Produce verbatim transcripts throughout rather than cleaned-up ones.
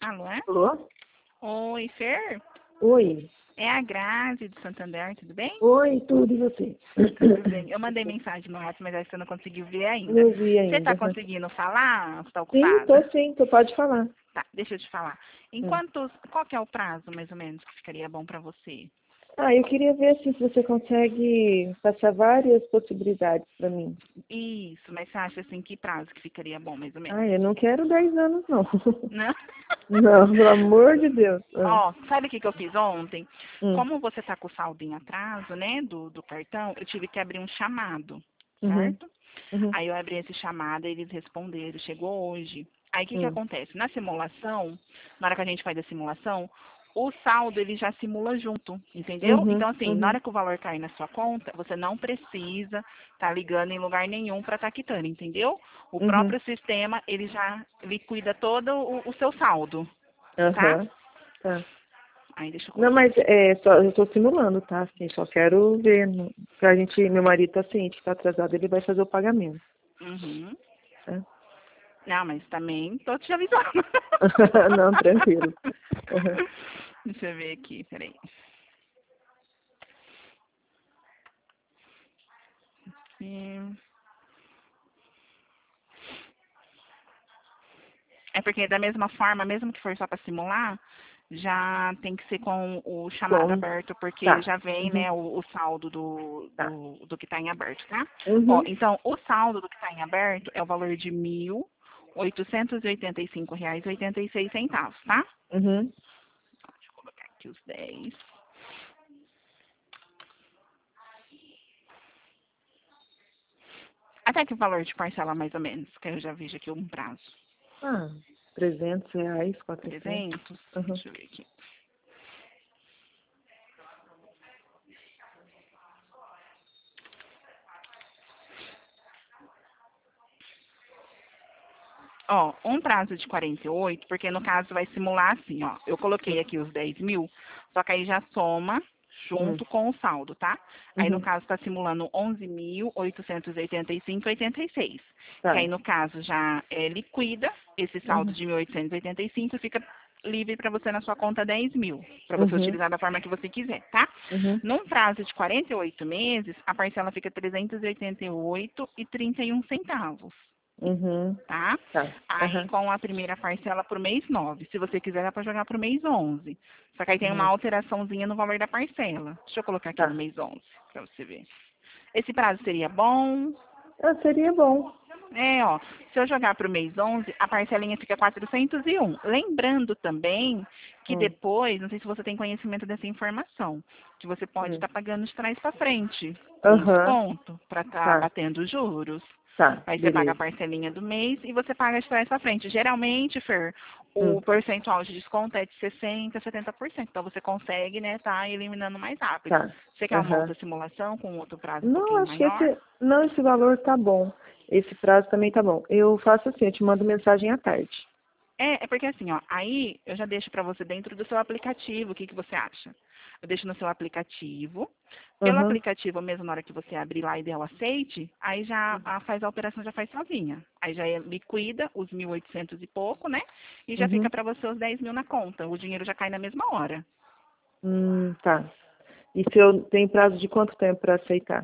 Alô? Alô? Oi, Fer? Oi. É a Grazi do Santander, tudo bem? Oi, tudo e você? Tudo bem. Eu mandei mensagem no WhatsApp, mas acho que você não conseguiu ver ainda. Não vi Você ainda. está conseguindo falar ou está Sim, tô ocupada? sim, tu pode falar. Tá, deixa eu te falar. Em Hum. quantos, qual que é o prazo, mais ou menos, que ficaria bom para você? Ah, eu queria ver assim, se você consegue passar várias possibilidades para mim. Isso, mas você acha assim, que prazo que ficaria bom, mais ou menos? Ah, eu não quero dez anos, não. Não? Não, pelo amor de Deus. Ah. Ó, sabe o que, que eu fiz ontem? Hum. Como você tá com o saldo em atraso, né, do, do cartão, eu tive que abrir um chamado, Uhum. certo? Uhum. Aí eu abri esse chamado, eles responderam, chegou hoje. Aí o que, que Hum. acontece? Na simulação, na hora que a gente faz a simulação, o saldo ele já simula junto, entendeu? Uhum. Então assim, na Uhum. hora que o valor cair na sua conta, você não precisa estar tá ligando em lugar nenhum para estar tá quitando, entendeu? O Uhum. próprio sistema ele já liquida todo o, o seu saldo, tá? Aham. Tá. Aí deixa eu Não, colocar mas aqui. é só, eu tô simulando, tá? Assim, só quero ver. no- Pra gente, meu marido tá ciente que tá atrasado, ele vai fazer o pagamento. Uhum. Tá? Não, mas também tô te avisando. Não, tranquilo. Uhum. Deixa eu ver aqui, peraí. Hum. É porque da mesma forma, mesmo que for só para simular, já tem que ser com o chamado Com. aberto, porque Tá. já vem, Uhum. né, o, o saldo do, Tá. do, do que está em aberto, tá? Ó, Uhum. então, o saldo do que está em aberto é o valor de mil oitocentos e oitenta e cinco reais e oitenta e seis centavos, tá? Uhum. Deixa eu colocar aqui os dez. Até que valor de parcela, mais ou menos, que eu já vejo aqui um prazo. Ah, trezentos reais, quatrocentos. trezentos? Uhum. Deixa eu ver aqui. Ó, um prazo de quarenta e oito, porque no caso vai simular assim, ó. Eu coloquei aqui os dez mil, só que aí já soma Uhum. junto com o saldo, tá? Aí no Uhum. caso está simulando onze mil oitocentos e oitenta e cinco vírgula oitenta e seis. Que aí Tá. no caso já é liquida esse saldo Uhum. de mil oitocentos e oitenta e cinco e fica livre para você na sua conta dez mil, para você Uhum. utilizar da forma que você quiser, tá? Uhum. Num prazo de quarenta e oito meses, a parcela fica trezentos e oitenta e oito reais e trinta e um centavos, Uhum. tá? Tá. Aí Aham. com a primeira parcela pro mês nove. Se você quiser, dá para jogar pro mês onze. Só que aí tem uma Uhum. alteraçãozinha no valor da parcela. Deixa eu colocar aqui no Tá. mês onze, para você ver. Esse prazo seria bom? Ah, seria bom. É, ó, se eu jogar pro mês onze, a parcelinha fica quatrocentos e um. Lembrando também que Hum. depois, não sei se você tem conhecimento dessa informação, que você pode Hum. estar pagando de trás para frente, com Aham. desconto, para estar Tá. batendo juros. Tá. Aí você paga a Beleza. parcelinha do mês e você paga de trás para frente. Geralmente, Fer, Hum. o percentual de desconto é de sessenta por cento, setenta por cento. Então você consegue, né, tá eliminando mais rápido. Tá. Você quer uma Aham. outra simulação com outro prazo um Não, pouquinho acho que maior? esse. Não, esse valor tá bom. Esse prazo também tá bom. Eu faço assim, eu te mando mensagem à tarde. É, é porque assim, ó, aí eu já deixo para você dentro do seu aplicativo, o que, que você acha? Eu deixo no seu aplicativo. Pelo Uhum. aplicativo mesmo, na hora que você abrir lá e der o aceite, aí já a, faz a operação, já faz sozinha. Aí já é- liquida os mil e oitocentos e pouco, né? E já fica Uhum. para você os dez mil na conta. O dinheiro já cai na mesma hora. Hum, tá. E se eu tenho prazo de quanto tempo para aceitar?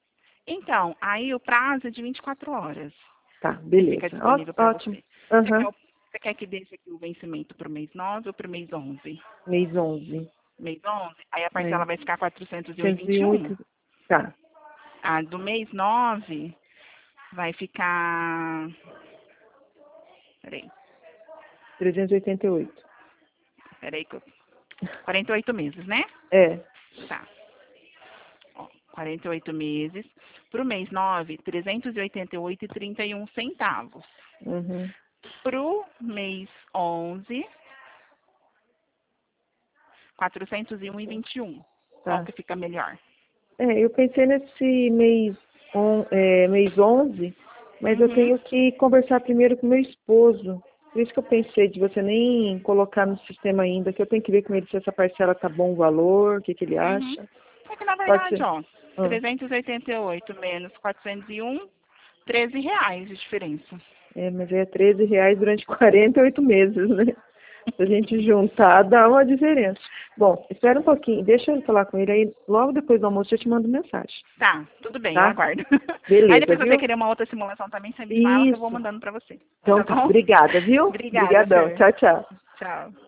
Então, aí o prazo é de vinte e quatro horas Tá, que fica beleza. Ó, disponível para ótimo. você. Você quer, Aham. o- você quer que deixe aqui o vencimento para o mês nove ou para o mês onze? Mês onze. Mês onze, aí a É. parcela vai ficar quatrocentos e vinte e um. cento e oito. Tá. A do mês nove vai ficar. Peraí, trezentos e oitenta e oito. peraí que eu. quarenta e oito meses, né? É. Tá. Ó, quarenta e oito meses. Pro mês nove, trezentos e oitenta e oito e trinta e um centavos. Uhum. Pro mês onze, quatrocentos e um e vinte e um. Qual Tá. que fica melhor? É, eu pensei nesse mês, on, é, mês onze, mas eu Uhum. tenho que conversar primeiro com meu esposo. Por isso que eu pensei de você nem colocar no sistema ainda, que eu tenho que ver com ele se essa parcela tá bom o valor, o que, que ele Uhum. acha. É que na Pode verdade, ser. ó, Ah, trezentos e oitenta e oito menos quatrocentos e um, treze reais de diferença. é, mas é treze reais durante quarenta e oito meses, né? Se a gente juntar, dá uma diferença. Bom, espera um pouquinho, deixa eu falar com ele aí, logo depois do almoço eu te mando mensagem. Tá, tudo bem, Tá? eu aguardo. Beleza, Aí depois se viu? você querer uma outra simulação também, você me fala que eu vou Isso. mandando pra você. Então Tá tá, bom? obrigada, viu? Obrigada, Obrigadão. Fer. Tchau, tchau. Tchau.